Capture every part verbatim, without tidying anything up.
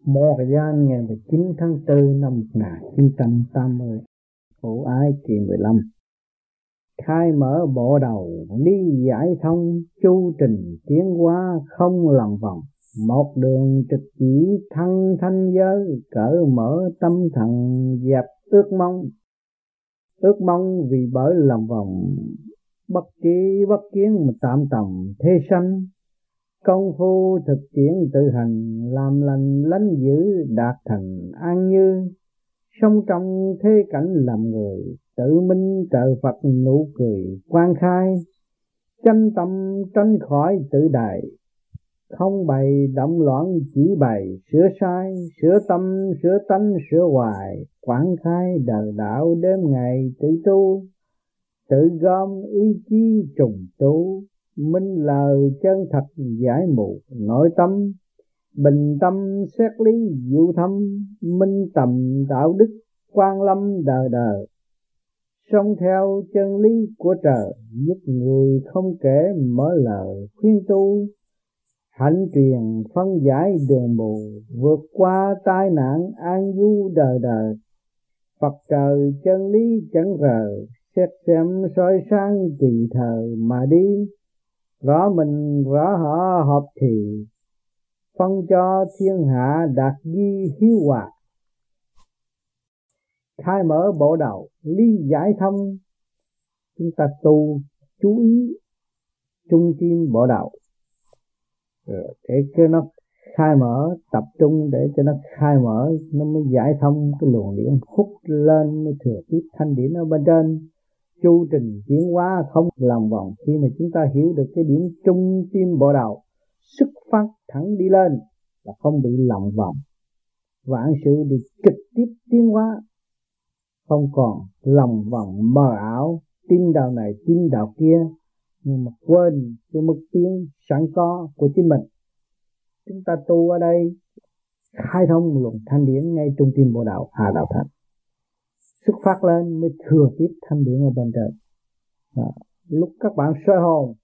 Một thời gian ngày mười chín tháng tư năm một nghìn chín trăm tám mươi, Phụ Ái kỳ mười lăm, khai mở bộ đầu ly giải thông, chu trình tiến hóa không lòng vòng, một đường trực chỉ thăng thanh giới, cởi mở tâm thần dẹp ước mong. Ước mong vì bởi lòng vòng, bất trí bất kiến mà tạm tầm thế sanh. Công phu thực tiễn tự hành, làm lành lánh dữ đạt thành an như. Sống trong thế cảnh làm người, tự minh trợ Phật nụ cười quang khai. Chánh tâm tránh khỏi tự đại, không bày động loạn chỉ bày sửa sai. Sửa tâm sửa tánh sửa hoài, quảng khai đời đạo đêm ngày tự tu. Tự gom ý chí trùng tu, minh lời chân thật giải mù nội tâm. Bình tâm xét lý diệu thâm, minh tầm đạo đức quan lâm đời đời. Sống theo chân lý của trời, giúp người không kể mở lời khuyên tu. Hạnh truyền phân giải đường mù, vượt qua tai nạn an vui đời đời. Phật trời chân lý chẳng rời, xét xem soi sáng tùy thời mà đi. Rõ mình rõ họ hợp thì, phân cho thiên hạ đạt di hiếu hòa. Khai mở bộ đầu ly giải thông, chúng ta tu chú ý trung tim bộ đầu để cho nó khai mở, tập trung để cho nó khai mở, nó mới giải thông cái luồng điển hút lên, mới thừa tiếp thanh điển ở bên trên. Chu trình tiến hóa không lòng vòng. Khi mà chúng ta hiểu được cái điểm trung tim bộ đầu, xuất phát thẳng đi lên là không bị lòng vòng, vạn sự được trực tiếp tiến hóa, không còn lòng vòng mờ ảo, tin đạo này tin đạo kia, nhưng mà quên cái mức tiến sẵn có của chính mình. Chúng ta tu ở đây khai thông luồng thanh điển ngay trung tim bộ đạo Hà Đạo Thành, xuất phát lên mới thừa tiếp thanh điển ở bên trên. À, lúc các bạn soi hồn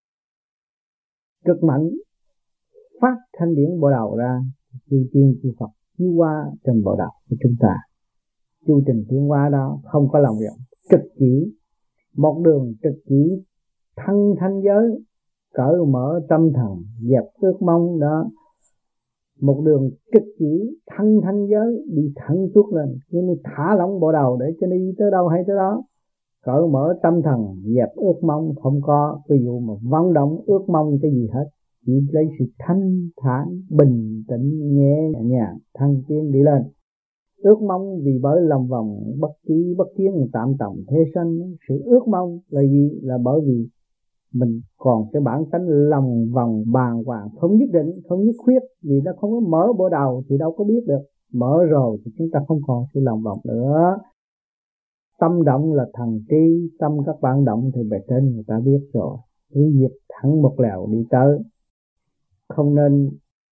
cực mạnh, phát thanh điển bộ đầu ra, chư tiên chư Phật chiếu qua trên bộ đầu của chúng ta. Chu trình tiến hóa đó không có lòng vọng, trực chỉ, một đường trực chỉ thăng thanh giới, cởi mở tâm thần dẹp ước mong đó. Một đường trực chỉ thăng thanh giới đi thẳng tuốt lên, cứ thả lỏng bộ đầu để cho đi tới đâu hay tới đó. Cởi mở tâm thần dẹp ước mong, không có cái vụ mà vận động ước mong cái gì hết, chỉ lấy sự thanh thản bình tĩnh nhẹ nhàng thăng tiến đi lên. Ước mong vì bởi lòng vòng bất trí bất kiến tạm tầm thế sanh. Sự ước mong là gì? Là bởi vì mình còn cái bản tánh lòng vòng bàng hoàng, không nhất định, không nhất khuyết. Vì nó không có mở bộ đầu thì đâu có biết được. Mở rồi thì chúng ta không còn sự lòng vòng nữa. Tâm động là thần trí, tâm các bạn động thì bề trên người ta biết rồi. Cứ việc thẳng một lèo đi tới. Không nên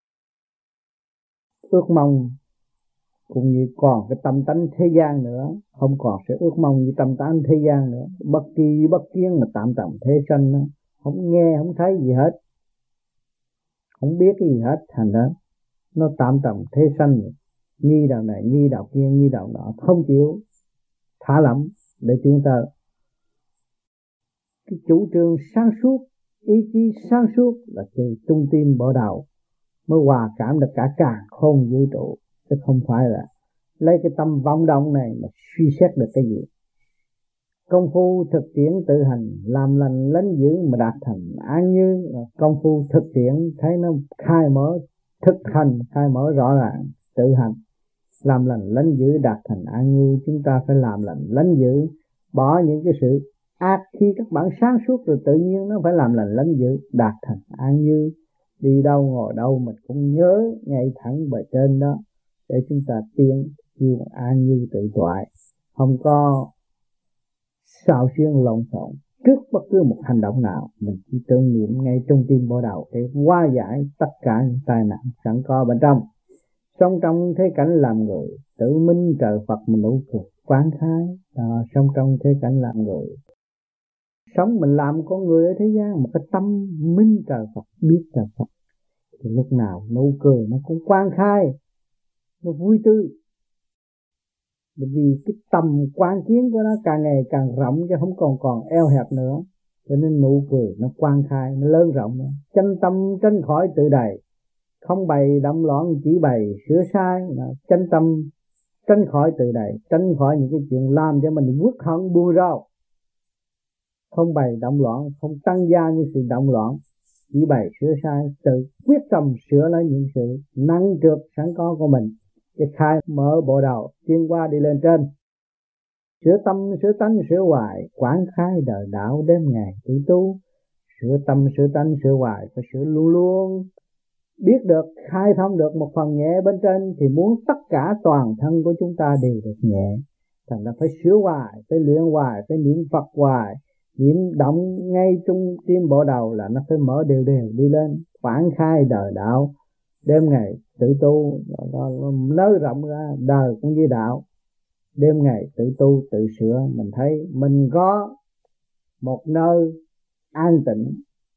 ước mong cũng như còn cái tâm tánh thế gian nữa, không còn sự ước mong như tâm tánh thế gian nữa. Bất kỳ bất kiến mà tạm tầm thế sanh đó, không nghe không thấy gì hết, không biết cái gì hết, thành đó nó tạm tầm thế sanh, nghi đạo này nghi đạo kia nghi đạo nọ, không chịu thả lỏng để tiến tới. Cái chủ trương sáng suốt, ý chí sáng suốt là từ trung tim bộ đầu mới hòa cảm được cả càn khôn vũ trụ, chứ không phải là lấy cái tâm vọng động này mà suy xét được cái gì. Công phu thực tiễn tự hành, làm lành lánh dữ mà đạt thành an như. Công phu thực tiễn thấy nó khai mở, thực hành khai mở rõ ràng, tự hành làm lành lánh dữ đạt thành an như. Chúng ta phải làm lành lánh dữ, bỏ những cái sự ác. Khi các bạn sáng suốt rồi tự nhiên nó phải làm lành lánh dữ đạt thành an như. Đi đâu ngồi đâu mình cũng nhớ ngay thẳng bề trên đó để chúng ta tiến kêu an như tự toại, không có xao xuyên lộn xộn. Trước bất cứ một hành động nào mình chỉ tưởng niệm ngay trong tim bộ đầu để hóa giải tất cả những tai nạn sẵn có bên trong. Sống trong thế cảnh làm người, tự minh trời Phật mình nụ cười quán khai. À, sống trong thế cảnh làm người, sống mình làm con người ở thế gian, một cái tâm minh trời Phật, biết trời Phật, thì lúc nào nụ cười nó cũng quang khai. nó vui tươi. Bởi vì cái tầm quan kiến của nó càng ngày càng rộng chứ không còn còn eo hẹp nữa, cho nên nụ cười nó quang khai, nó lớn rộng. Chân tâm tránh khỏi tự đầy, không bày động loạn chỉ bày sửa sai. Chân tâm tránh khỏi tự đầy, tránh khỏi những cái chuyện làm cho mình uất hận buồn rầu. Không bày động loạn, không tăng gia những sự động loạn, chỉ bày sửa sai, tự quyết tâm sửa lấy những sự năng trược sẵn có của mình, để khai mở bộ đầu tiến qua đi lên trên. Sửa tâm sửa tánh sửa hoài, quán khai đời đạo đêm ngày tự tu. Sửa tâm sửa tánh sửa hoài, phải sửa luôn luôn. Biết được, khai thông được một phần nhẹ bên trên, thì muốn tất cả toàn thân của chúng ta đều được nhẹ. Thành ra phải sửa hoài, phải luyện hoài, phải niệm Phật hoài. Niệm động ngay trung tim bộ đầu là nó phải mở đều đều đi lên. Quán khai đời đạo đêm ngày tự tu, nới rộng ra đời cũng như đạo. Đêm ngày tự tu tự sửa, mình thấy mình có một nơi an tịnh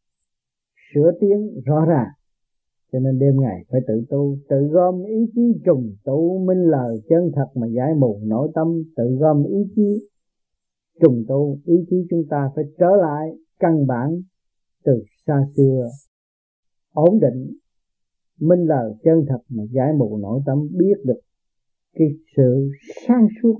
sửa tiến rõ ràng. Cho nên đêm ngày phải tự tu, tự gom ý chí trùng tụ minh lời chân thật mà giải mù nội tâm. Tự gom ý chí trùng tu, ý chí chúng ta phải trở lại căn bản từ xa xưa, ổn định minh lời chân thật mà giải mù nội tâm. Biết được cái sự sáng suốt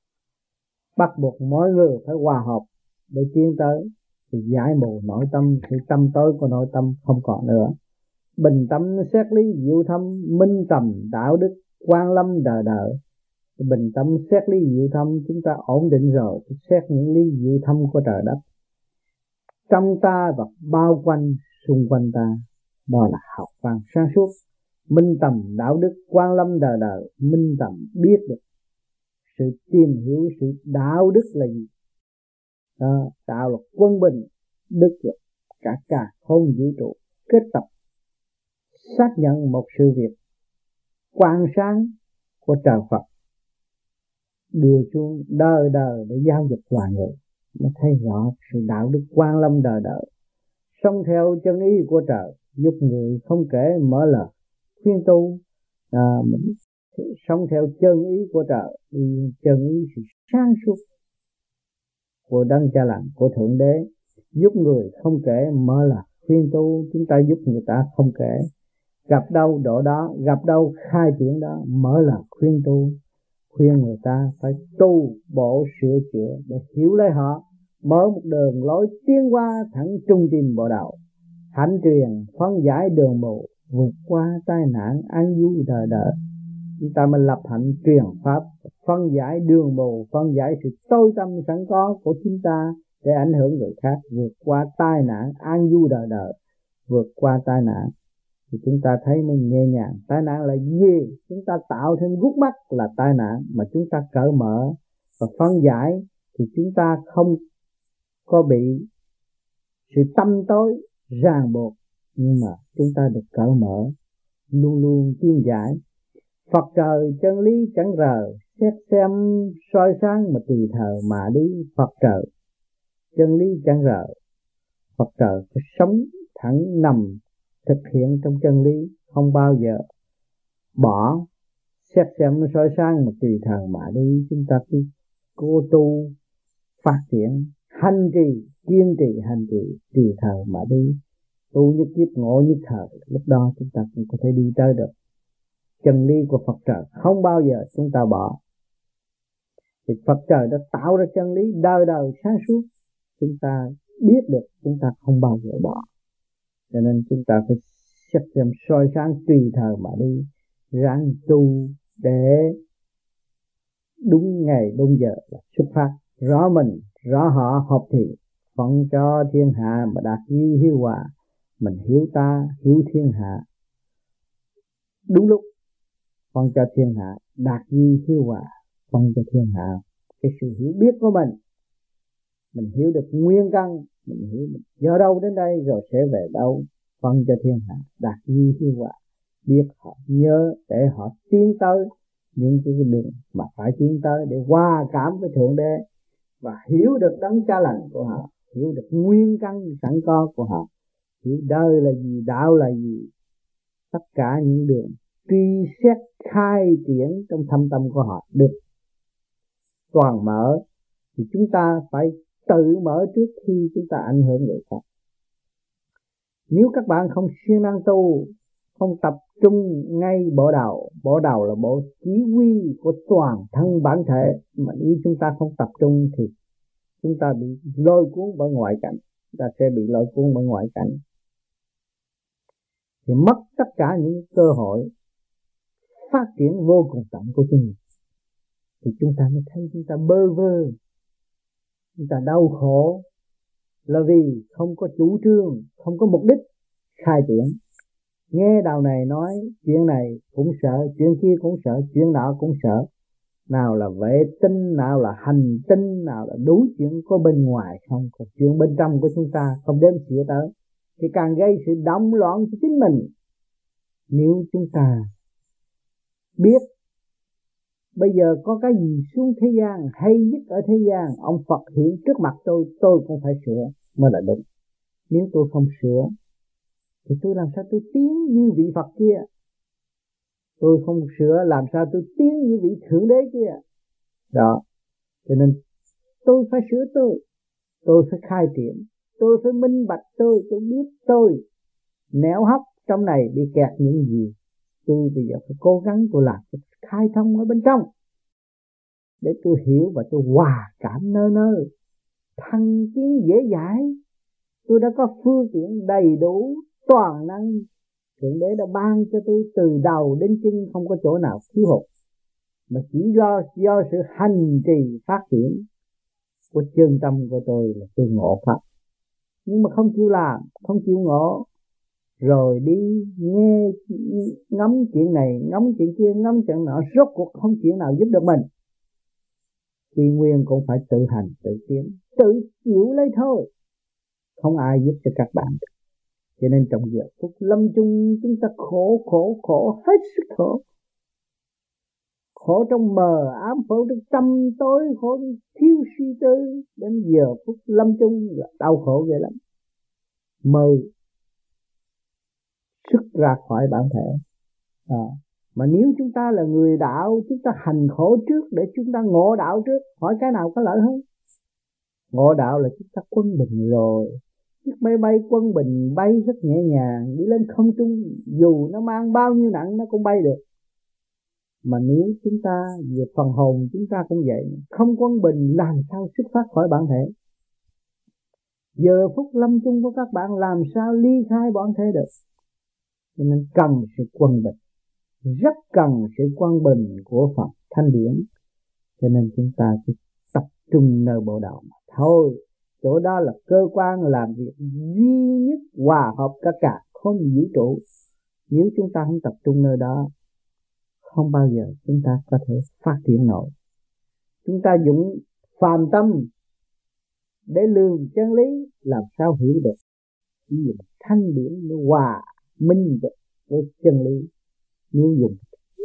bắt buộc mỗi người phải hòa hợp để tiến tới, thì giải mù nội tâm, sự tâm tối của nội tâm không còn nữa. Bình tâm xét lý diệu thâm, minh tầm đạo đức quan lâm đời đời. Bình tâm xét lý diệu thâm, chúng ta ổn định rồi thì xét những lý diệu thâm của trời đất trong ta và bao quanh xung quanh ta. Đó là học văn sáng suốt. Minh tầm đạo đức quan lâm đời đời. Minh tầm biết được sự tìm hiểu sự đạo đức là gì. Đó, đạo là quân bình, đức là cả cả không vũ trụ kết tập xác nhận một sự việc quang sáng của trời Phật đưa xuống đời đời để giáo dục loài người, mới thấy rõ sự đạo đức quan lâm đời đời. Sống theo chân ý của trời, giúp người không kể mở lời khuyên tu. À, mình sống theo chân ý của trời, chân ý sự sáng suốt của đấng cha lành, của thượng đế, giúp người không kể mở lời khuyên tu. Chúng ta giúp người ta không kể, gặp đâu độ đó, gặp đâu khai triển đó, mở lời khuyên tu, khuyên người ta phải tu bộ sửa chữa để hiểu lấy họ, mở một đường lối tiến qua thẳng trung tim bộ đầu. Hạnh truyền phân giải đường mù, vượt qua tai nạn an vui đời đời. Chúng ta mình lập hạnh truyền pháp, phân giải đường mù, phân giải sự tối tâm sẵn có của chúng ta để ảnh hưởng người khác, vượt qua tai nạn an vui đời đời. Vượt qua tai nạn thì chúng ta thấy mình nhẹ nhàng. Tai nạn là gì? Chúng ta tạo thêm gút mắt là tai nạn, mà chúng ta cởi mở và phân giải thì chúng ta không có bị sự tâm tối ràng buộc, nhưng mà chúng ta được cởi mở, luôn luôn tiến giải. Phật trời chân lý chẳng rời, xét xem soi sáng mà tùy thờ mà đi. Phật trời chân lý chẳng rời, Phật trời phải sống thẳng nằm thực hiện trong chân lý, không bao giờ bỏ. Xét xem soi sáng mà tùy thờ mà đi. Chúng ta cứ cố tu phát triển, hành trì, kiên trì hành trì, tùy thờ mà đi. Tu nhất kiếp ngộ nhất thời, lúc đó chúng ta cũng có thể đi tới được. Chân lý của Phật trời không bao giờ chúng ta bỏ. Thì Phật trời đã tạo ra chân lý đời đời sáng suốt, chúng ta biết được, chúng ta không bao giờ bỏ. Cho nên chúng ta phải xét xem soi sáng tùy thời mà đi, ráng tu để đúng ngày đúng giờ là xuất phát. Rõ mình, rõ họ, hợp thì phận cho thiên hạ mà đạt duy hiếu hòa. Mình hiểu ta, hiểu thiên hạ, đúng lúc phận cho thiên hạ, đạt duy hiếu hòa, phận cho thiên hạ. Cái sự hiểu biết của mình, mình hiểu được nguyên căn, mình hiểu mình do đâu đến đây rồi sẽ về đâu. Phân cho thiên hạ, đạt duy hiếu hòa, biết họ nhớ để họ tiến tới những cái đường mà phải tiến tới, để hòa cảm với Thượng Đế và hiểu được đấng cha lành của họ, hiểu được nguyên căn sẵn có của họ, hiểu đời là gì, đạo là gì. Tất cả những đường truy xét khai triển trong thâm tâm của họ được toàn mở, thì chúng ta phải tự mở trước khi chúng ta ảnh hưởng người khác. Nếu các bạn không siêng năng tu, không tập trung ngay bộ đầu, bộ đầu là bộ chỉ huy của toàn thân bản thể, mà nếu chúng ta không tập trung thì chúng ta bị lôi cuốn bởi ngoại cảnh, chúng ta sẽ bị lôi cuốn bởi ngoại cảnh, thì mất tất cả những cơ hội phát triển vô cùng tận của chính mình. Thì chúng ta mới thấy chúng ta bơ vơ, chúng ta đau khổ, là vì không có chủ trương, không có mục đích khai triển. Nghe đạo này nói chuyện này cũng sợ, chuyện kia cũng sợ, chuyện nọ cũng sợ. Nào là vệ tinh, nào là hành tinh, nào là đủ chuyện có bên ngoài không, còn chuyện bên trong của chúng ta không đếm xỉa tới, thì càng gây sự động loạn cho chính mình. Nếu chúng ta biết bây giờ có cái gì xuống thế gian hay nhất ở thế gian, ông Phật hiện trước mặt tôi, tôi cũng phải sửa mới là đúng. Nếu tôi không sửa thì tôi làm sao tôi tiến như vị Phật kia? Tôi không sửa làm sao tôi tiến như vị Thượng Đế kia? Đó, cho nên tôi phải sửa tôi, tôi phải khai triển, tôi phải minh bạch tôi, tôi biết tôi nẻo hấp trong này bị kẹt những gì. Tôi bây giờ phải cố gắng tôi làm tôi khai thông ở bên trong, để tôi hiểu và tôi hòa cảm nơi nơi, thăng tiến dễ dãi. Tôi đã có phương tiện đầy đủ, toàn năng. Thượng Đế đã ban cho tôi từ đầu đến chân, không có chỗ nào thiếu hụt, mà chỉ do do sự hành trì phát triển của chân tâm của tôi là tôi ngộ Pháp. Nhưng mà không chịu làm, không chịu ngộ, rồi đi nghe ngắm chuyện này, ngắm chuyện kia, ngắm chuyện nọ, rốt cuộc không chuyện nào giúp được mình. Quy nguyên cũng phải tự hành, tự tiến, tự chịu lấy thôi, không ai giúp cho các bạn. Cho nên trong giờ phút lâm chung chúng ta khổ khổ khổ hết sức khổ, khổ trong mờ ám, khổ trong tâm tối, khổ trong thiếu suy tư. Đến giờ phút lâm chung là đau khổ ghê lắm, mơ sức ra khỏi bản thể. À, mà nếu chúng ta là người đạo, chúng ta hành khổ trước để chúng ta ngộ đạo trước, hỏi cái nào có lợi hơn? Ngộ đạo là chúng ta quân bình rồi. Chiếc máy bay quân bình bay rất nhẹ nhàng, đi lên không trung, dù nó mang bao nhiêu nặng nó cũng bay được. Mà nếu chúng ta về phần hồn chúng ta cũng vậy, không quân bình làm sao xuất phát khỏi bản thể? Giờ phút lâm chung của các bạn làm sao ly khai bản thể được? Cho nên cần sự quân bình, rất cần sự quân bình của Phật Thanh Điển. Cho nên chúng ta chỉ tập trung nơi bộ đầu mà thôi. Chỗ đó là cơ quan làm việc duy nhất hòa hợp cả cả không vũ trụ. Nếu chúng ta không tập trung nơi đó, không bao giờ chúng ta có thể phát triển nổi. Chúng ta dùng phàm tâm để lường chân lý, làm sao hiểu được? Chỉ dùng thanh điển mới hòa minh được với chân lý. Nếu dùng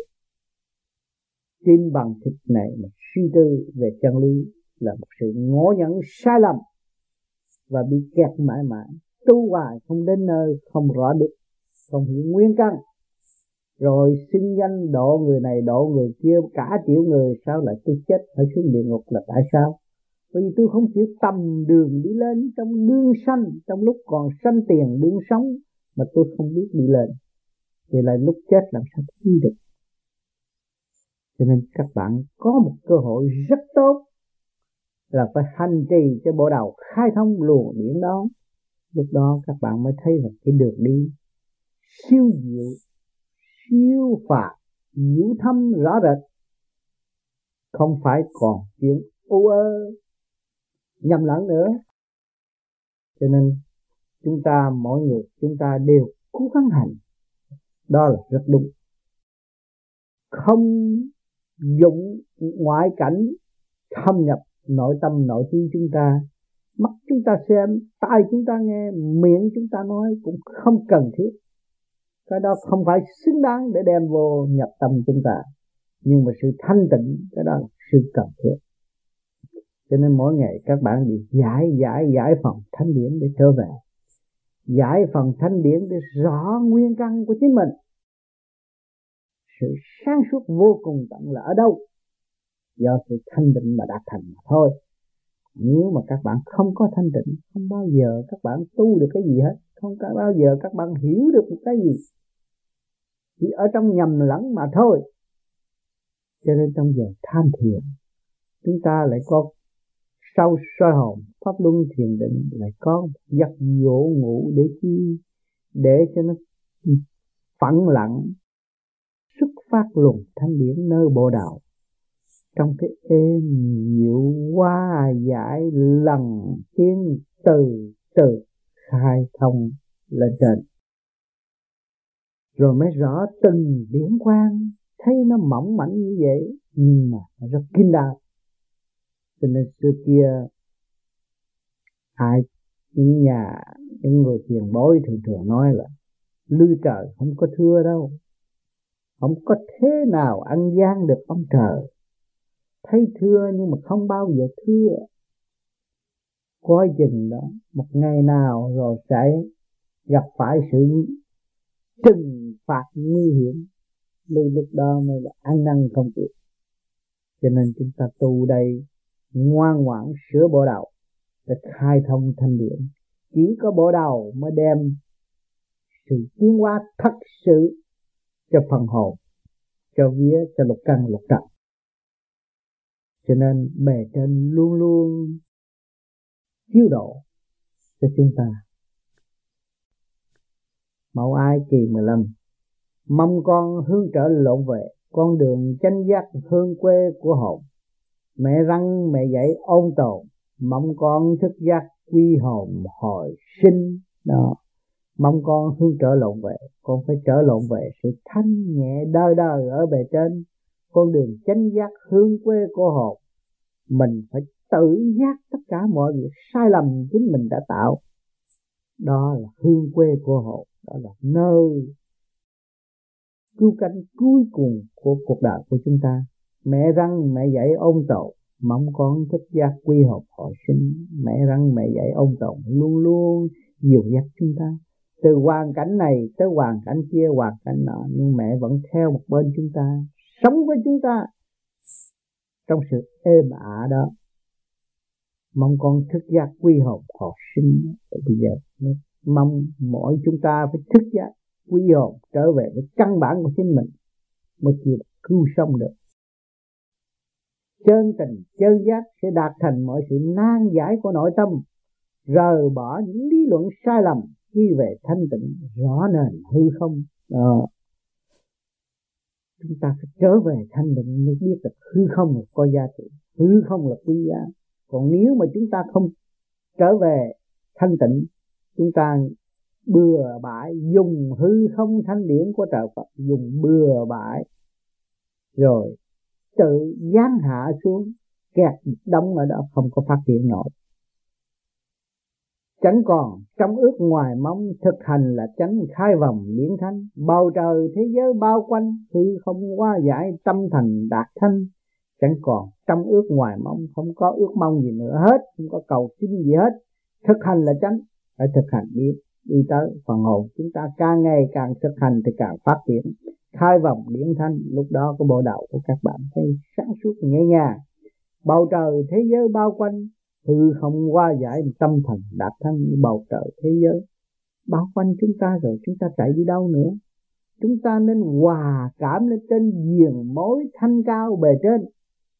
trên bằng thịt này mà suy tư về chân lý là một sự ngộ nhận sai lầm và bị kẹt mãi mãi, tu hoài không đến nơi, không rõ được, không hiểu nguyên căn, rồi xưng danh độ người này độ người kia cả triệu người, sao lại tôi chết phải xuống địa ngục là tại sao? Bởi vì tôi không chịu tầm đường đi lên trong đương sanh, trong lúc còn sanh tiền đương sống mà tôi không biết đi lên, thì lại lúc chết làm sao đi được. Cho nên các bạn có một cơ hội rất tốt là phải hành trì cho bộ đầu khai thông luồng điển đó. Lúc đó các bạn mới thấy là cái đường đi siêu diệu, siêu phạt, diệu thâm rõ rệt, không phải còn chuyện u ơ nhầm lẫn nữa. Cho nên chúng ta mỗi người chúng ta đều cố gắng hành, đó là rất đúng. Không dụng ngoại cảnh thâm nhập nội tâm nội trí chúng ta, mắt chúng ta xem, tai chúng ta nghe, miệng chúng ta nói cũng không cần thiết. Cái đó không phải xứng đáng để đem vô nhập tâm chúng ta. Nhưng mà sự thanh tịnh, cái đó là sự cần thiết. Cho nên mỗi ngày các bạn đi giải giải giải phần thanh điển để trở về, giải phần thanh điển để rõ nguyên căn của chính mình. sự sáng suốt vô cùng tận là ở đâu? Do sự thanh định mà đạt thành mà thôi. Nếu mà các bạn không có thanh định, không bao giờ các bạn tu được cái gì hết, không bao giờ các bạn hiểu được một cái gì, chỉ ở trong nhầm lẫn mà thôi. Cho nên trong giờ tham thiền, chúng ta lại có sau soi hồn, pháp luân thiền định, lại có giấc dỗ ngủ để chi? Để cho nó phẳng lặng, xuất phát luồng thanh điển nơi bộ đạo. Trong cái êm dịu hoa giải lần tiến từ từ khai thông lên trên, rồi mới rõ từng điển quang, thấy nó mỏng mảnh như vậy nhưng mà nó rất kín đáo. Cho nên xưa kia ai những nhà những người tiền bối thường thường nói là lư trời không có thưa đâu, không có thế nào ăn gian được ông trời. Thấy thưa nhưng mà không bao giờ thưa. Coi chừng đó, một ngày nào rồi sẽ gặp phải sự trừng phạt nguy hiểm, lúc lúc đó mới là ăn năn không kịp. Cho nên chúng ta tu đây ngoan ngoãn sửa bộ đầu để khai thông thanh điển. Chỉ có bộ đầu mới đem sự tiến hóa thật sự cho phần hồn, cho vía, cho lục căn lục trần. Cho nên bề trên luôn luôn chiếu độ cho chúng ta. Mẫu Ai kỳ mười lăm, mong con hướng trở lộn về con đường chánh giác hương quê của hồn. Mẹ răng mẹ dạy ôn tồn, mong con thức giác quy hồn hồi sinh. Đó, mong con hướng trở lộn về, con phải trở lộn về sự thanh nhẹ đời đời ở bề trên, con đường chánh giác hương quê của hồn. Mình phải tự giác tất cả mọi việc sai lầm chính mình đã tạo. Đó là hương quê của hồn, đó là nơi cứu cánh cuối cùng của cuộc đời của chúng ta. Mẹ răng mẹ dạy ôn tồn, mong con thức giác quy hồn hồi sinh. Mẹ răng mẹ dạy ôn tồn luôn luôn dìu dắt chúng ta từ hoàn cảnh này tới hoàn cảnh kia, hoàn cảnh nọ, nhưng mẹ vẫn theo một bên chúng ta, sống với chúng ta trong sự êm ả đó. Mong con thức giác quy hồn hồi sinh. Bây giờ mới mong mỗi chúng ta phải thức giác quy hồn trở về với căn bản của chính mình, mới chịu cứu sống được. Chân tình chân giác sẽ đạt thành mọi sự nan giải của nội tâm, rời bỏ những lý luận sai lầm, quy về thanh tịnh rõ nền hư không. Đó, chúng ta phải trở về thanh tịnh mới biết được hư không là có giá trị, hư không là quý giá. Còn nếu mà chúng ta không trở về thanh tịnh, chúng ta bừa bãi dùng hư không thanh điển của trời Phật, dùng bừa bãi rồi tự giáng hạ xuống, kẹt đóng ở đó không có phát triển nổi. Chẳng còn trong ước ngoài mong, thực hành là chánh khai vòng điển thanh. Bầu trời thế giới bao quanh, hư không hóa giải tâm thành đạt thanh. Chẳng còn trong ước ngoài mong, không có ước mong gì nữa hết, không có cầu xin gì hết. Thực hành là chánh, phải thực hành biết đi tới phần hồn chúng ta càng ngày càng thực hành thì càng phát triển. Khai vòng điển thanh, lúc đó cái bộ đầu của các bạn thấy sáng suốt nhẹ nhàng. Bầu trời thế giới bao quanh, hư không hóa giải tâm thần đạt thanh. Bầu trời thế giới bao quanh chúng ta rồi, chúng ta chạy đi đâu nữa? Chúng ta nên hòa cảm lên trên giường mối thanh cao bề trên.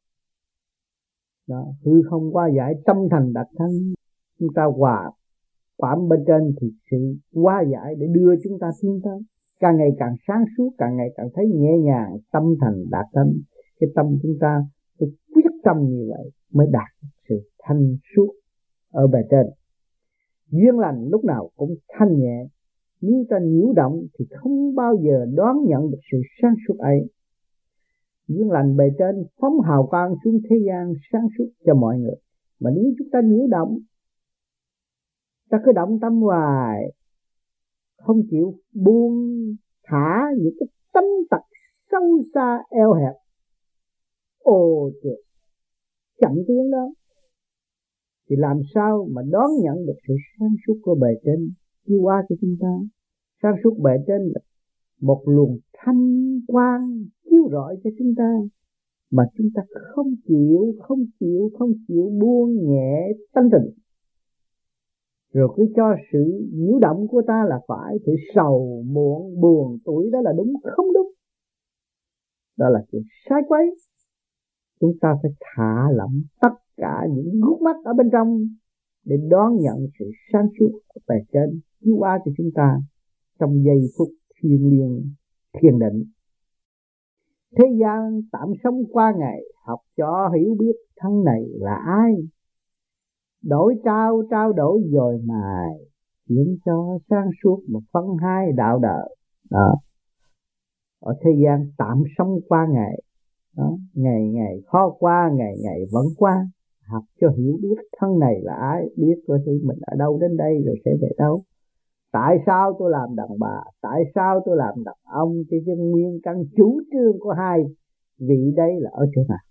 Đó, hư không hóa giải tâm thần đạt thanh, chúng ta hòa cảm bên trên thì sự hóa giải để đưa chúng ta tiến tới càng ngày càng sáng suốt, càng ngày càng thấy nhẹ nhàng, tâm thành đạt thanh. Cái tâm chúng ta phải quyết tâm như vậy mới đạt sự thanh suốt ở bề trên. Duyên lành lúc nào cũng thanh nhẹ, nếu ta nhiễu động thì không bao giờ đón nhận được sự sáng suốt ấy. Duyên lành bề trên phóng hào quang xuống thế gian sáng suốt cho mọi người. Mà nếu chúng ta nhiễu động, ta cứ động tâm hoài, không chịu buông thả những cái tánh tật sâu xa eo hẹp, ồ trời, chậm tiến đó, thì làm sao mà đón nhận được sự sáng suốt của bề trên chiếu qua cho chúng ta. Sáng suốt bề trên là một luồng thanh quang chiếu rọi cho chúng ta, mà chúng ta không chịu, không chịu, không chịu buông nhẹ tánh tình, rồi cứ cho sự nhiễu động của ta là phải, sự sầu muộn buồn tuổi đó là đúng, không đúng, đó là chuyện sai quấy. Chúng ta phải thả lỏng tất cả những gút mắt ở bên trong để đón nhận sự sáng suốt về trên chiếu hóa cho chúng ta trong giây phút thiêng liêng thiền định. Thế gian tạm sống qua ngày, học cho hiểu biết thân này là ai, đổi trao trao đổi dồi mài, khiến cho sáng suốt một phân hai đạo đời. Đó, ở thế gian tạm sống qua ngày, đó, ngày ngày khó qua, ngày ngày vẫn qua, học cho hiểu biết thân này là ai, biết coi thì mình ở đâu đến đây rồi sẽ về đâu. Tại sao tôi làm đàn bà, tại sao tôi làm đàn ông, cái chân nguyên căn chủ trương của hai vị đây là ở chỗ nào?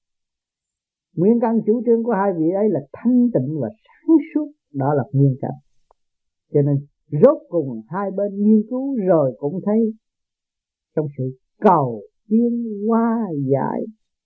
Nguyên căn chủ trương của hai vị ấy là thanh tịnh và sáng suốt, đó là nguyên căn. Cho nên rốt cùng hai bên nghiên cứu rồi cũng thấy trong sự cầu tiến hóa giải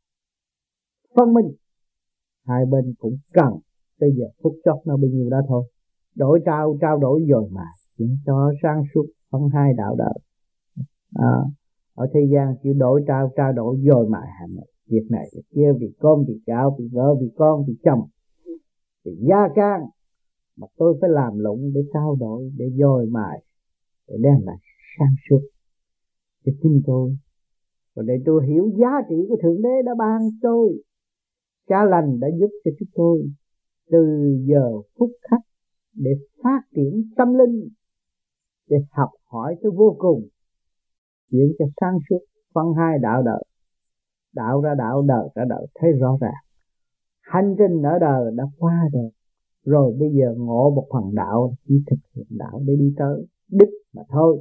phân minh, hai bên cũng cần tới giờ phút chót nó bao nhiêu đó thôi, đổi trao trao đổi rồi mà khiến cho sáng suốt phân hai đạo đời. À, ở thế gian chịu đổi trao trao đổi rồi mà hàng ngày việc này việc kia, vì con vì cháu, vì vợ vì con vì chồng, vì gia can, mà tôi phải làm lụng để trao đổi, để dồi mài, để đem lại sáng suốt cho chính tôi, và để tôi hiểu giá trị của Thượng Đế đã ban tôi. Cha lành đã giúp cho chúng tôi từ giờ phút khắc để phát triển tâm linh, để học hỏi tới vô cùng, chuyển cho sáng suốt phân hai đạo đời, đạo ra đạo, đời ra đời, thấy rõ ràng. Hành trình ở đời đã qua đời, rồi bây giờ ngộ một phần đạo, chỉ thực hiện đạo để đi tới đích mà thôi.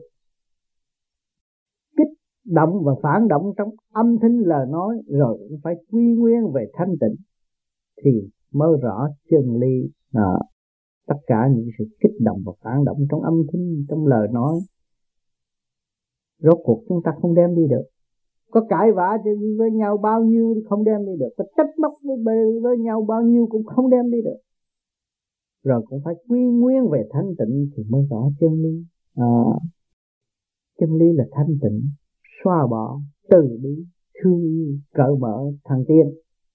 Kích động và phản động trong âm thanh lời nói, rồi cũng phải quy nguyên về thanh tịnh thì mới rõ chân lý. À, tất cả những sự kích động và phản động trong âm thanh, trong lời nói, rốt cuộc chúng ta không đem đi được. Có cãi vã với nhau bao nhiêu thì không đem đi được, có trách móc với, với nhau bao nhiêu cũng không đem đi được. Rồi cũng phải quy nguyên về thanh tịnh thì mới rõ chân lý. À, chân lý là thanh tịnh, xóa bỏ, từ bi, thương yêu, cởi mở, thăng tiến.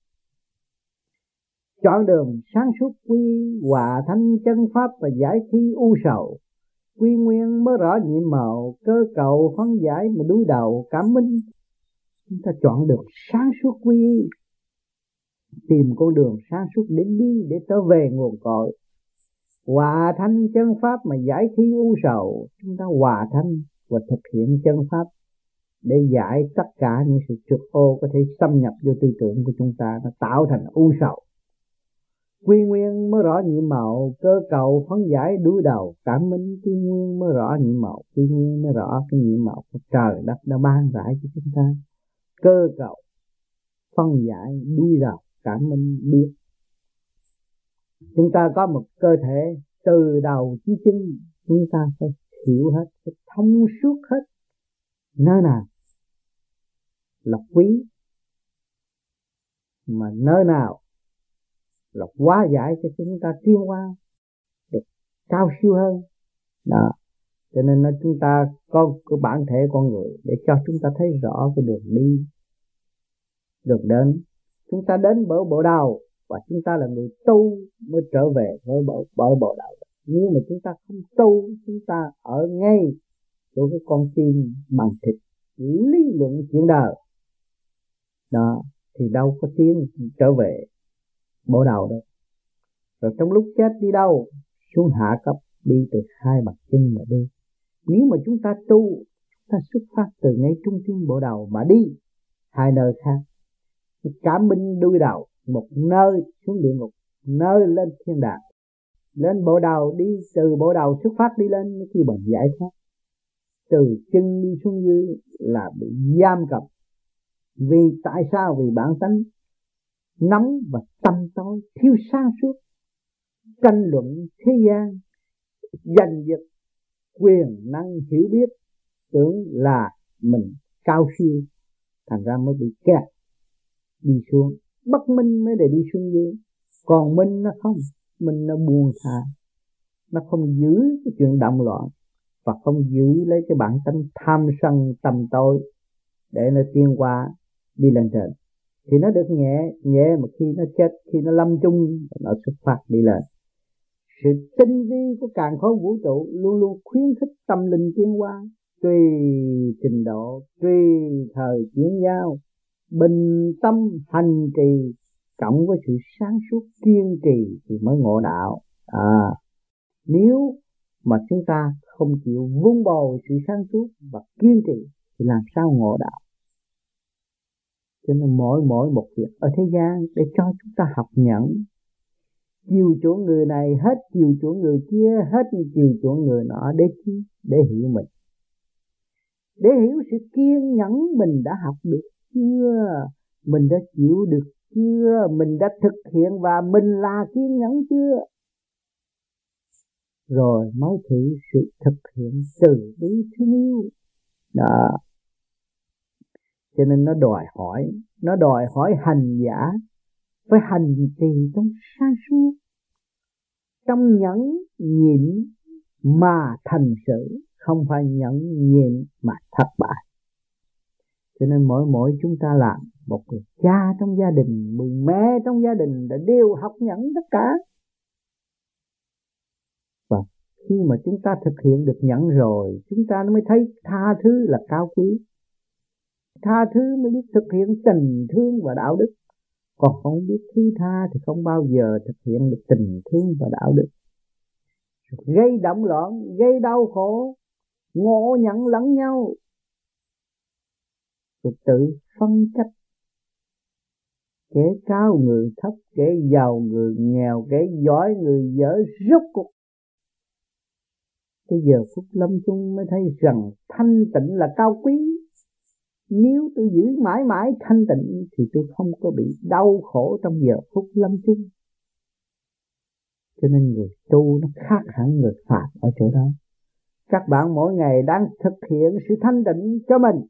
Chọn đường sáng suốt quy hòa thanh chân pháp và giải thi u sầu. Quy nguyên mới rõ nhiệm màu, cơ cầu phân giải mà đối đầu cảm minh. Chúng ta chọn đường sáng suốt quy, tìm con đường sáng suốt để đi, để trở về nguồn cội. Hòa thanh chân pháp mà giải thi u sầu. Chúng ta hòa thanh và thực hiện chân pháp để giải tất cả những sự trược ô có thể xâm nhập vô tư tưởng của chúng ta, nó tạo thành u sầu. Quy nguyên mới rõ nhiệm màu, cơ cầu phân giải đối đầu cảm minh. Quy nguyên mới rõ nhiệm màu, quy nguyên mới rõ cái nhiệm màu của trời đất đã ban rải cho chúng ta. Cơ cầu phân giải đối đầu cảm minh biết. Chúng ta có một cơ thể từ đầu chí chân, chúng ta phải hiểu hết, phải thông suốt hết nơi nào là quý, mà nơi nào là hóa giải cho chúng ta tiến hóa được cao siêu hơn. Đó, cho nên nó chúng ta có cái bản thể con người để cho chúng ta thấy rõ cái đường đi, đường đến. Chúng ta đến bởi bộ đầu, và chúng ta là người tu mới trở về với bộ, bởi bộ đầu. Nếu mà chúng ta không tu, chúng ta ở ngay chỗ cái con tim bằng thịt lý luận chuyện đời đó, thì đâu có tiến trở về bộ đầu đâu. Rồi trong lúc chết đi đâu? Xuống hạ cấp, đi từ hai bàn chân mà đi. Nếu mà chúng ta tu, chúng ta xuất phát từ ngay trung tâm bộ đầu mà đi hai nơi khác. Cảm minh đuôi đầu, một nơi xuống địa ngục, nơi lên thiên đàng. Lên bộ đầu, đi từ bộ đầu xuất phát đi lên cái bằng giải thoát. Từ chân đi xuống dưới là bị giam cầm. Vì tại sao? Vì bản tánh nóng và tâm tối, thiếu sáng suốt, tranh luận thế gian, giành giật quyền năng hiểu biết, tưởng là mình cao siêu, thành ra mới bị kẹt đi xuống. Bất minh mới để đi xuống dưới, còn minh nó không, minh nó buông tha, nó không giữ cái chuyện động loạn và không giữ lấy cái bản tính tham sân tầm tối để nó tiến qua đi lên trên, thì nó được nhẹ nhẹ, mà khi nó chết, khi nó lâm chung, nó xuất phát đi lên. Sự tinh vi của càn khôn vũ trụ luôn luôn khuyến khích tâm linh tiến hóa, tùy trình độ, tùy thời chuyển giao, bình tâm hành trì cộng với sự sáng suốt kiên trì thì mới ngộ đạo. À, nếu mà chúng ta không chịu vun bồi sự sáng suốt và kiên trì thì làm sao ngộ đạo? Cho nên mỗi mỗi một việc ở thế gian để cho chúng ta học nhẫn, chiều chuộng người này hết chiều chuộng người kia, hết chiều chuộng người nọ, để chi? Để hiểu mình, để hiểu sự kiên nhẫn mình đã học được chưa, mình đã chịu được chưa, mình đã thực hiện và mình là kiên nhẫn chưa, rồi mới thử sự thực hiện từ bi thương yêu đó. Cho nên nó đòi hỏi, nó đòi hỏi hành giả phải hành trì trong sáng suốt, trong nhẫn nhịn mà thành sự, không phải nhẫn nhịn mà thất bại. Cho nên mỗi mỗi chúng ta làm một người cha trong gia đình, một mẹ trong gia đình đã đều học nhẫn tất cả. Và khi mà chúng ta thực hiện được nhẫn rồi, chúng ta mới thấy tha thứ là cao quý. Tha thứ mới biết thực hiện tình thương và đạo đức. Còn không biết thứ tha thì không bao giờ thực hiện được tình thương và đạo đức. Gây động loạn, gây đau khổ, ngộ nhận lẫn nhau, rồi tự phân cách, kẻ cao người thấp, kẻ giàu người nghèo, kẻ giỏi người dở. Rốt cuộc cái giờ phút lâm chung mới thấy rằng thanh tịnh là cao quý. Nếu tôi giữ mãi mãi thanh tịnh thì tôi không có bị đau khổ trong giờ phút lâm chung. Cho nên người tu nó khác hẳn người phàm ở chỗ đó. Các bạn mỗi ngày đang thực hiện sự thanh tịnh cho mình,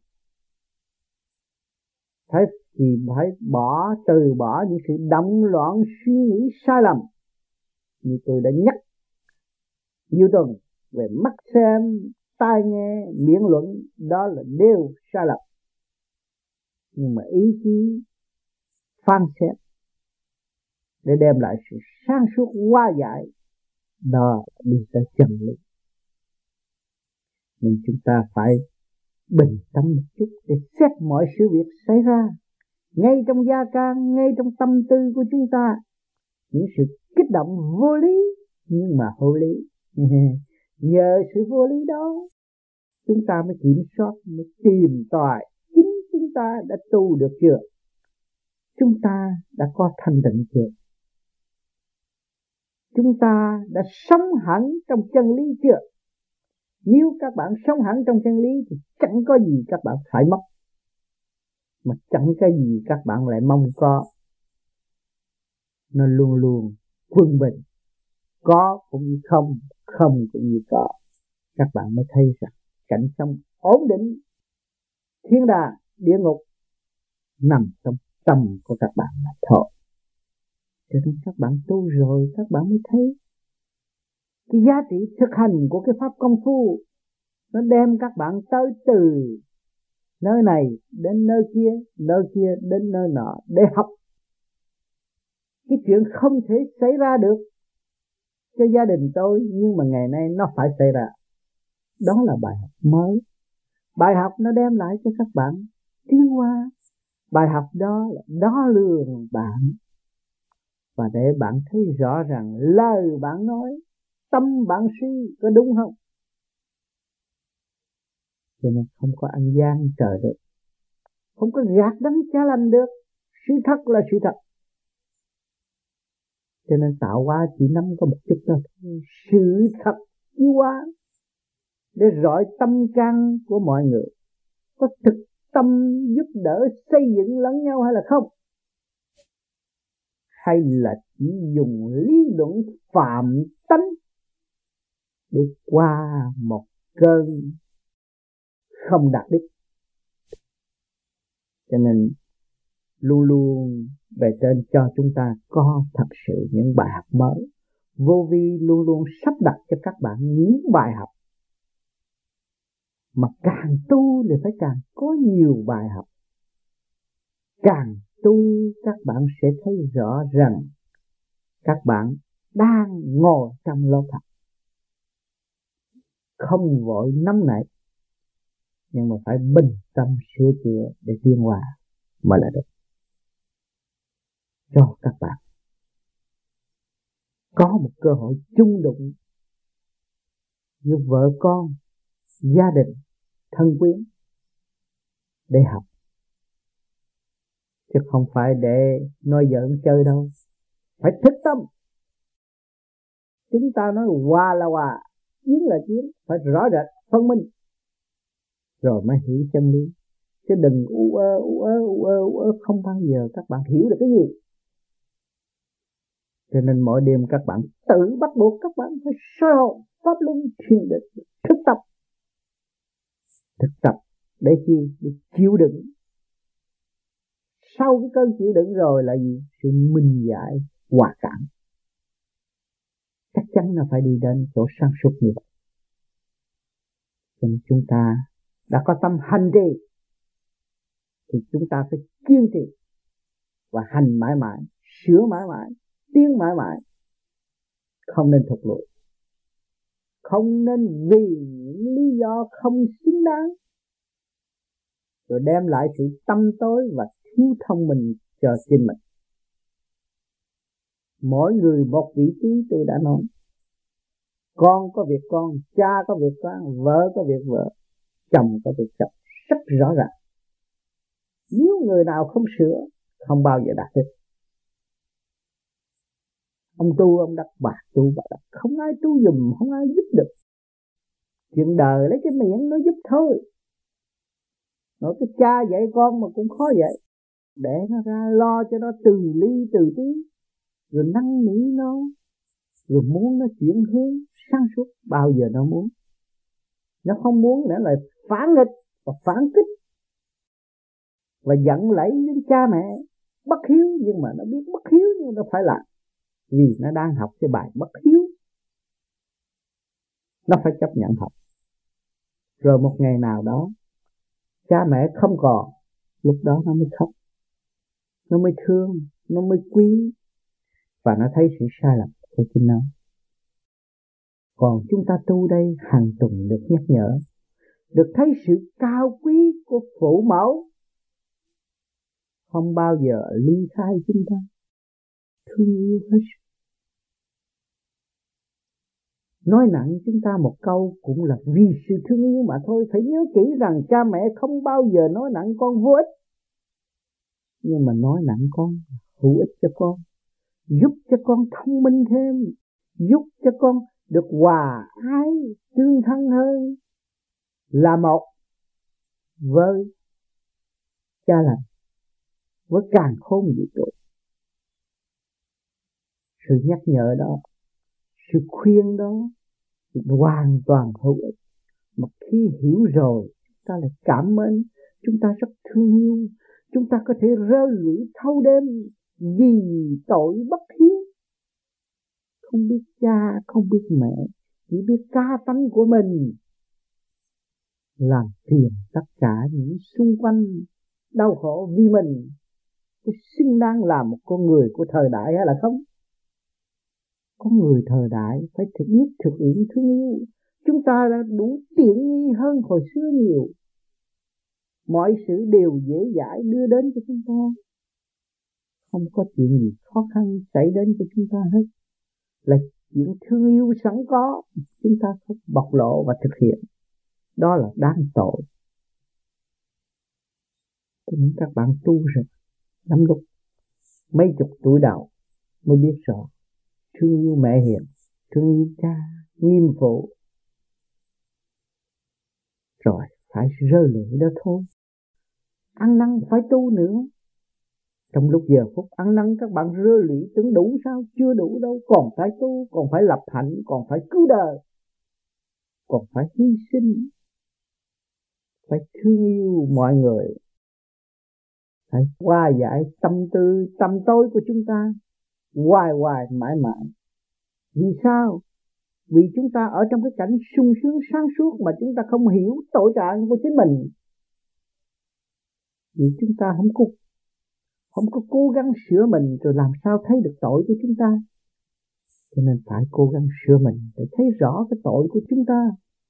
phải thì phải bỏ, từ bỏ những sự động loạn suy nghĩ sai lầm. Như tôi đã nhắc nhiều tuần về mắt xem, tai nghe, miệng luận, đó là đều sai lầm. Nhưng mà ý chí phán xét để đem lại sự sáng suốt hóa giải, đó đi tới chân lý. Nhưng chúng ta phải bình tâm một chút để xét mọi sự việc xảy ra ngay trong gia can, ngay trong tâm tư của chúng ta. Những sự kích động vô lý nhưng mà hữu lý. Nhờ sự vô lý đó chúng ta mới kiểm soát, mới tìm tòi chính chúng ta đã tu được chưa, chúng ta đã có thanh tịnh chưa, chúng ta đã sống hẳn trong chân lý chưa. Nếu các bạn sống hẳn trong chân lý thì chẳng có gì các bạn phải mất, mà chẳng cái gì các bạn lại mong có. Nó luôn luôn quân bình, có cũng như không, không cũng như có. Các bạn mới thấy rằng cảnh sống ổn định, thiên đàng, địa ngục nằm trong tâm của các bạn mà thôi. Cho nên các bạn tu rồi các bạn mới thấy cái giá trị thực hành của cái pháp công phu. Nó đem các bạn tới từ nơi này đến nơi kia, nơi kia đến nơi nọ để học cái chuyện không thể xảy ra được cho gia đình tôi, nhưng mà ngày nay nó phải xảy ra. Đó là bài học mới. Bài học nó đem lại cho các bạn tiến hóa. Bài học đó là đo lường bạn, và để bạn thấy rõ ràng lời bạn nói, tâm bạn suy có đúng không. Cho nên không có ăn gian trời được, không có gạt đấng cha lành được. Sự thật là sự thật. Cho nên tạo hóa chỉ nắm có một chút thôi. Sự thật chiếu hóa để rọi tâm can của mọi người. Có thực tâm giúp đỡ xây dựng lẫn nhau hay là không? Hay là chỉ dùng lý luận phạm tánh để qua một cơn không đạt đích. Cho nên luôn luôn bề trên cho chúng ta có thật sự những bài học mới. Vô vi luôn luôn sắp đặt cho các bạn những bài học mà càng tu thì phải càng có nhiều bài học. Càng tu các bạn sẽ thấy rõ rằng các bạn đang ngồi trong lỗ thật. Không vội nóng nảy, nhưng mà phải bình tâm sửa chữa để tiến hóa mà là được. Cho các bạn có một cơ hội chung đụng với vợ con, gia đình, thân quyến để học, chứ không phải để nói giỡn chơi đâu. Phải thức tâm. Chúng ta nói hòa là hòa, chiến là chiến, phải rõ rệt phân minh rồi mới hiểu chân lý. Chứ đừng u ơ u ơ u ơ u ơ, không bao giờ các bạn hiểu được cái gì. Cho nên mỗi đêm các bạn tự bắt buộc các bạn phải soi hồn pháp luân thiền định, thức tập. Thực tập để chi? Để chịu đựng. Sau cái cơn chịu đựng rồi là gì? Sự minh giải, hòa cảm. Chắc chắn là phải đi đến chỗ sáng suốt như vậy. Cho nên chúng ta đã có tâm hành trì thì chúng ta phải kiên trì và hành mãi mãi, sửa mãi mãi, tiến mãi mãi. Không nên thụt lùi. Không nên vì những lý do không xứng đáng rồi đem lại sự tâm tối và thiếu thông minh cho chính mình. Mỗi người một vị trí, tôi đã nói. Con có việc con, cha có việc con, vợ có việc vợ, chồng có việc chồng, rất rõ ràng. Nếu người nào không sửa, không bao giờ đạt được. Ông tu ông đắc, bà tu bà đắc, không ai tu dùm, không ai giúp được. Chuyện đời lấy cái miệng nó giúp thôi. Nói cái cha dạy con mà cũng khó dạy. Để nó ra lo cho nó từ ly từ tí, rồi năn nỉ nó, rồi muốn nó chuyển hướng sáng suốt, bao giờ nó muốn. Nó không muốn nữa là phản nghịch và phản kích và giận lẫy đến cha mẹ bất hiếu, nhưng mà nó biết bất hiếu nhưng nó phải làm, vì nó đang học cái bài bất hiếu. Nó phải chấp nhận học. Rồi một ngày nào đó cha mẹ không còn, lúc đó nó mới khóc, nó mới thương, nó mới quý, và nó thấy sự sai lầm của chính nó. Còn chúng ta tu đây hàng tuần được nhắc nhở, được thấy sự cao quý của phụ mẫu, không bao giờ ly khai chúng ta, thương yêu hết. Nói nặng chúng ta một câu cũng là vì sự thương yêu mà thôi. Phải nhớ kỹ rằng cha mẹ không bao giờ nói nặng con vô ích, nhưng mà nói nặng con hữu ích cho con, giúp cho con thông minh thêm, giúp cho con được hòa ái tương thân hơn, là một với cha lành, với càn khôn vũ trụ. Sự nhắc nhở đó, sự khuyên đó hoàn toàn hữu ích. Mà khi hiểu rồi, chúng ta lại cảm ơn, chúng ta rất thương yêu, chúng ta có thể rơi lụy thâu đêm vì tội bất hiếu. Không biết cha, không biết mẹ, chỉ biết ca tánh của mình, làm phiền tất cả những xung quanh đau khổ vì mình. Có xứng đáng là một con người của thời đại hay là không? Con người thời đại phải thực biết thực hiện thương yêu. Chúng ta đã đủ tiện nghi hơn hồi xưa nhiều. Mọi sự đều dễ dãi đưa đến cho chúng ta, không có chuyện gì khó khăn xảy đến cho chúng ta hết. Là chuyện thương yêu sẵn có, chúng ta phải bộc lộ và thực hiện. Đó là đáng tội. Cho nên các bạn tu rồi, lắm lúc mấy chục tuổi đầu mới biết rõ thương yêu mẹ hiền, thương yêu cha, nghiêm phụ, rồi phải rơi lệ đó thôi. Ăn năn phải tu nữa. Trong lúc giờ phút ăn năn các bạn rơi lụy tưởng đủ sao? Chưa đủ đâu, còn phải tu, còn phải lập hạnh, còn phải cứu đời, còn phải hy sinh, phải thương yêu mọi người, phải hóa giải tâm tư tâm tối của chúng ta hoài hoài mãi mãi. Vì sao? Vì chúng ta ở trong cái cảnh sung sướng sáng suốt mà chúng ta không hiểu tội trạng của chính mình. Vì chúng ta không có không có cố gắng sửa mình, rồi làm sao thấy được tội của chúng ta. Cho nên phải cố gắng sửa mình để thấy rõ cái tội của chúng ta.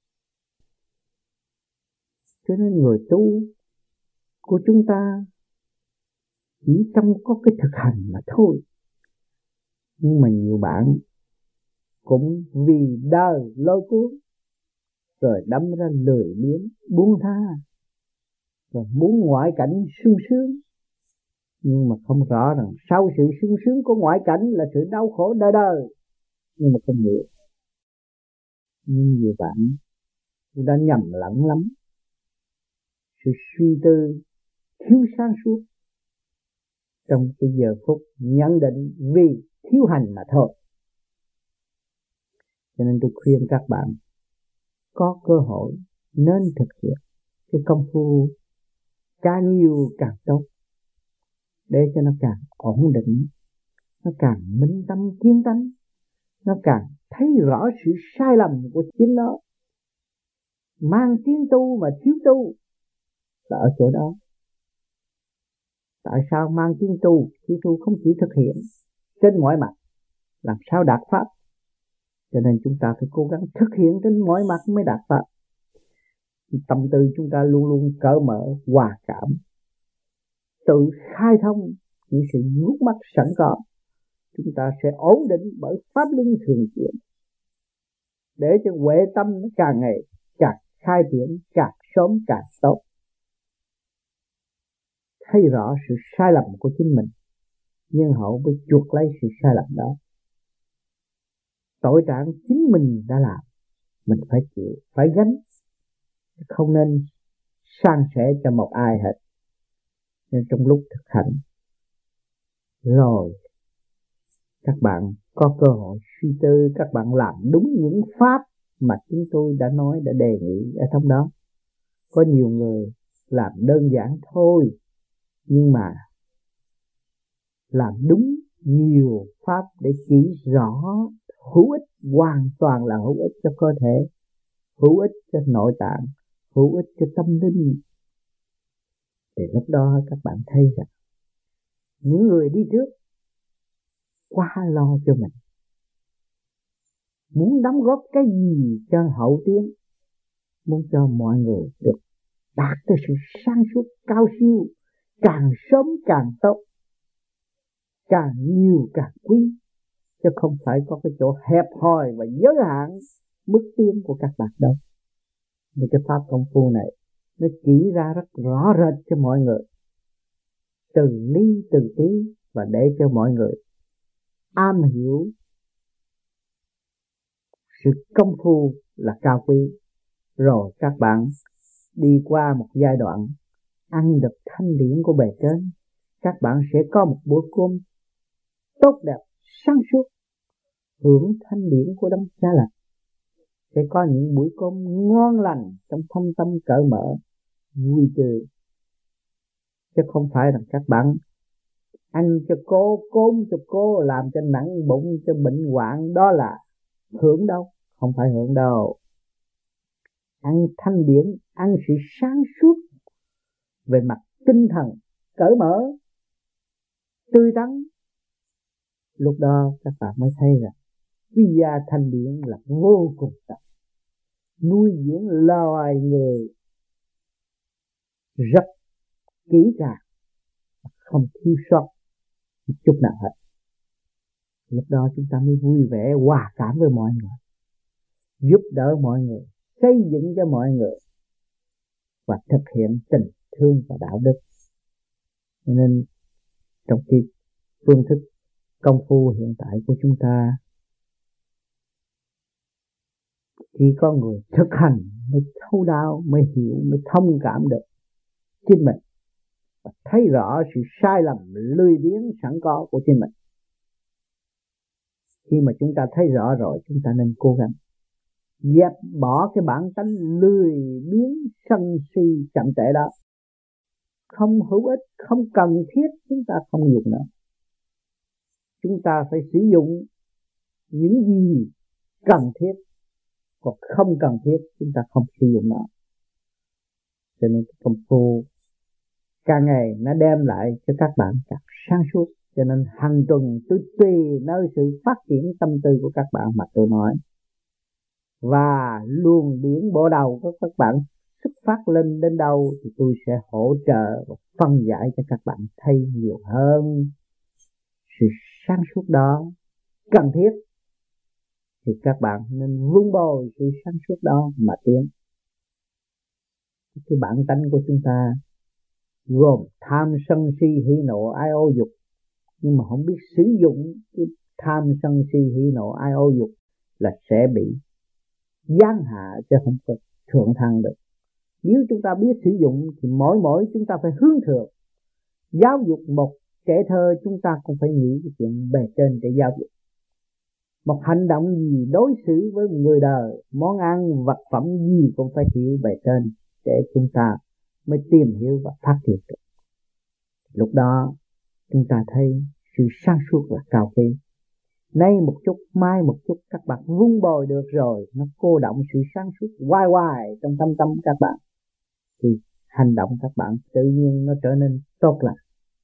Cho nên người tu của chúng ta chỉ trong có cái thực hành mà thôi. Nhưng mà nhiều bạn cũng vì đời lôi cuốn rồi đâm ra lười biếng buông tha, rồi muốn ngoại cảnh sung sướng, nhưng mà không rõ rằng sau sự sung sướng của ngoại cảnh là sự đau khổ đời đời, nhưng mà không hiểu. Nhưng nhiều bạn cũng đã nhầm lẫn lắm, sự suy tư thiếu sáng suốt trong cái giờ phút nhận định vì thiếu hành mà thôi. Cho nên tôi khuyên các bạn có cơ hội nên thực hiện cái công phu càng nhiều càng tốt, để cho nó càng ổn định, nó càng minh tâm kiến tánh, nó càng thấy rõ sự sai lầm của chính nó. Mang tiếng tu mà thiếu tu là ở chỗ đó. Tại sao mang tiếng tu thiếu tu không chịu thực hiện trên mọi mặt, làm sao đạt pháp? Cho nên chúng ta phải cố gắng thực hiện trên mọi mặt mới đạt pháp. Tâm tư chúng ta luôn luôn cởi mở, hòa cảm, tự khai thông những sự ngút mắt sẵn có. Chúng ta sẽ ổn định bởi pháp luân thường chuyển, để cho huệ tâm nó càng ngày càng khai triển, càng sớm càng tốt. Thấy rõ sự sai lầm của chính mình, nhưng hậu mới chuộc lấy sự sai lầm đó. Tội trạng chính mình đã làm, mình phải chịu, phải gánh, không nên san sẻ cho một ai hết. Nên trong lúc thực hành rồi các bạn có cơ hội suy tư, các bạn làm đúng những pháp mà chúng tôi đã nói, đã đề nghị ở trong đó. Có nhiều người làm đơn giản thôi, nhưng mà làm đúng nhiều pháp để chỉ rõ, hữu ích, hoàn toàn là hữu ích cho cơ thể, hữu ích cho nội tạng, hữu ích cho tâm linh. Thì lúc đó các bạn thấy rằng những người đi trước quá lo cho mình, muốn đóng góp cái gì cho hậu tiến, muốn cho mọi người được đạt tới sự sáng suốt cao siêu, càng sớm càng tốt, càng nhiều càng quý, chứ không phải có cái chỗ hẹp hòi và giới hạn mức tiến của các bạn đâu. Nên cái pháp công phu này nó chỉ ra rất rõ rệt cho mọi người, từng ly từng tí, và để cho mọi người am hiểu sự công phu là cao quý. Rồi các bạn đi qua một giai đoạn ăn được thanh điển của bề trên, các bạn sẽ có một bữa cơm tốt đẹp, sáng suốt, hưởng thanh điển của Đấng Cha Lành. Sẽ có những buổi cơm ngon lành trong thâm tâm cởi mở, vui tươi. Chứ không phải là các bạn ăn cho cố, cốm cho cố, làm cho nặng bụng, cho bệnh hoạn, đó là hưởng đâu, không phải hưởng đâu. Ăn thanh điển, ăn sự sáng suốt về mặt tinh thần, cởi mở, tươi tắn. Lúc đó các bạn mới thấy rằng quý gia thanh điển là vô cùng tốt, nuôi dưỡng loài người rất kỹ càng, không thiếu sót một chút nào hết. Lúc đó chúng ta mới vui vẻ, hòa cảm với mọi người, giúp đỡ mọi người, xây dựng cho mọi người, và thực hiện tình thương và đạo đức. Cho nên trong cái phương thức công phu hiện tại của chúng ta, chỉ có người thực hành mới thấu đáo, mới hiểu, mới thông cảm được chính mình, và thấy rõ sự sai lầm lười biếng sẵn có của chính mình. Khi mà chúng ta thấy rõ rồi, chúng ta nên cố gắng dẹp bỏ cái bản tánh lười biếng sân si chậm trễ đó, không hữu ích, không cần thiết, chúng ta không dùng nữa. Chúng ta phải sử dụng những gì cần thiết, còn không cần thiết chúng ta không sử dụng nó. Cho nên công phu càng ngày nó đem lại cho các bạn càng sáng suốt. Cho nên hàng tuần tôi tùy nơi sự phát triển tâm tư của các bạn mà tôi nói. Và luồng điển bộ đầu của các bạn xuất phát lên đến đâu thì tôi sẽ hỗ trợ và phân giải cho các bạn thấy nhiều hơn. Sự sáng suốt đó cần thiết thì các bạn nên vun bồi sự sáng suốt đó mà tiến. Cái bản tánh của chúng ta gồm tham sân si hỉ nộ ái ô dục, nhưng mà không biết sử dụng cái tham sân si hỉ nộ ái ô dục là sẽ bị giáng hạ chứ không có thượng thăng được. Nếu chúng ta biết sử dụng thì mỗi mỗi chúng ta phải hướng thượng. Giáo dục một trẻ thơ chúng ta cũng phải nghĩ cái chuyện bề trên để giáo dục. Một hành động gì đối xử với người đời, món ăn, vật phẩm gì cũng phải hiểu bề trên để chúng ta mới tìm hiểu và phát triển được. Lúc đó chúng ta thấy sự sáng suốt là cao quý. Nay một chút, mai một chút các bạn vun bồi được rồi, nó cô động sự sáng suốt hoài hoài trong tâm tâm các bạn, thì hành động các bạn tự nhiên nó trở nên tốt lành,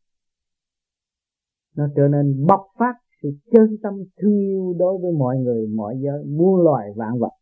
nó trở nên bộc phát sự chân tâm thương yêu đối với mọi người, mọi giới, muôn loài vạn vật.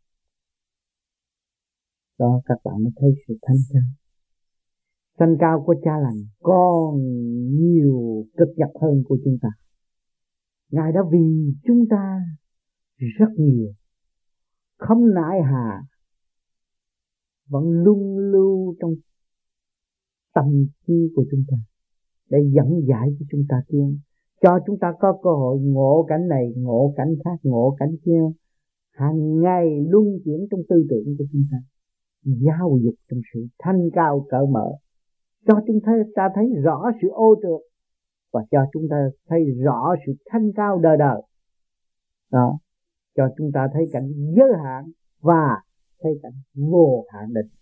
Đó các bạn mới thấy sự thanh cao. Thanh cao của cha lành còn nhiều cực nhập hơn của chúng ta. Ngài đã vì chúng ta rất nhiều, không nại hà, vẫn luôn lưu trong tâm trí của chúng ta để dẫn giải cho chúng ta tiến, cho chúng ta có cơ hội ngộ cảnh này, ngộ cảnh khác, ngộ cảnh kia, hàng ngày luân chuyển trong tư tưởng của chúng ta, giáo dục trong sự thanh cao cởi mở, cho chúng ta thấy rõ sự ô trượt và cho chúng ta thấy rõ sự thanh cao đời đời. Đó, cho chúng ta thấy cảnh giới hạn và thấy cảnh vô hạn định.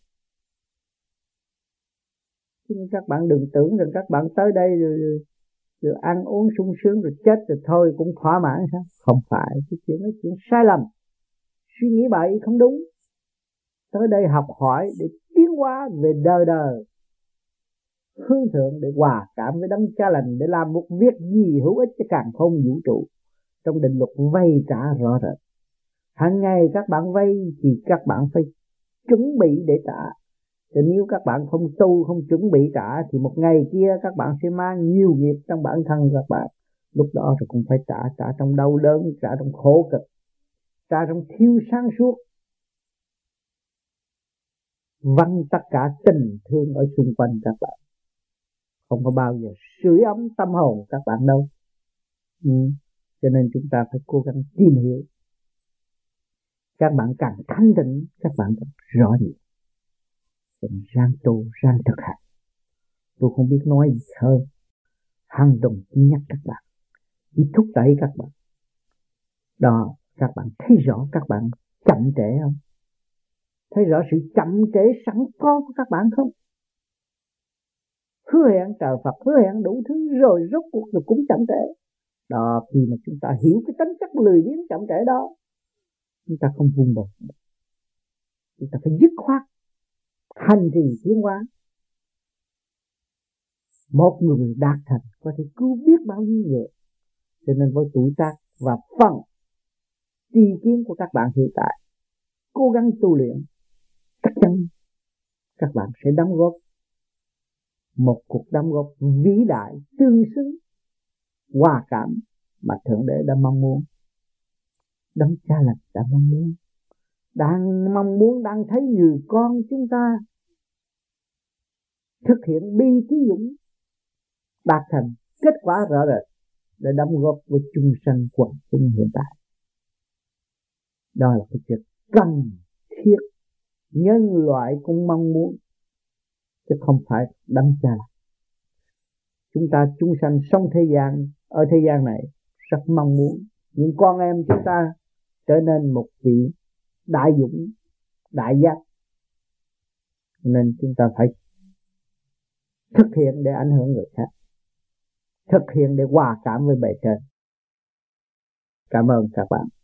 Nhưng các bạn đừng tưởng rằng các bạn tới đây rồi, rồi, rồi ăn uống sung sướng rồi chết rồi thôi cũng thỏa mãn sao? Không phải, cái chuyện đó chuyện sai lầm, suy nghĩ bậy không đúng. Tới đây học hỏi để tiến hóa về đời đời, hướng thượng để hòa cảm với đấng cha lành, để làm một việc gì hữu ích cho càn khôn vũ trụ trong định luật vay trả rõ rệt. Hàng ngày các bạn vay thì các bạn phải chuẩn bị để trả. Thì nếu các bạn không tu, không chuẩn bị trả thì một ngày kia các bạn sẽ mang nhiều nghiệp trong bản thân các bạn. Lúc đó rồi cũng phải trả, trả trong đau đớn, trả trong khổ cực, trả trong thiếu sáng suốt, văng tất cả tình thương ở xung quanh các bạn. Không có bao giờ sưởi ấm tâm hồn các bạn đâu. Ừ. Cho nên chúng ta phải cố gắng tìm hiểu. Các bạn càng thanh tịnh, các bạn càng rõ nhiều. Cho nên ráng tu, ráng thực hành. Tôi không biết nói gì hơn. Hàng tuần chỉ nhắc các bạn, chỉ thúc đẩy các bạn. Đó, các bạn thấy rõ các bạn chậm trễ không? Thấy rõ sự chậm trễ sẵn có của các bạn không? Hứa hẹn trời Phật, hứa hẹn đủ thứ rồi rốt cuộc rồi cũng chậm trễ. Đó, khi mà chúng ta hiểu cái tính chất lười biếng chậm trễ đó, chúng ta không vun bồi, chúng ta phải dứt khoát hành trì tiến hóa. Một người đạt thành có thể cứu biết bao nhiêu người. Cho nên với tuổi tác và phần tri kiến của các bạn hiện tại, cố gắng tu luyện, chắc chắn các bạn sẽ đóng góp một cuộc đóng góp vĩ đại, tương xứng, hòa cảm mà Thượng Đế đã mong muốn, đấng cha lành đã mong muốn, đang mong muốn, đang thấy người con chúng ta thực hiện bi thí dũng, đạt thành kết quả rõ rệt để đóng góp với chung sanh quần chúng hiện tại. Đó là cái chuyện cần thiết, nhân loại cũng mong muốn, chứ không phải đấng cha lành. Chúng ta chúng sanh sống thế gian, ở thế gian này rất mong muốn những con em chúng ta trở nên một vị đại dũng, đại giác. Nên chúng ta phải thực hiện để ảnh hưởng người khác, thực hiện để hòa cảm với bề trên. Cảm ơn các bạn.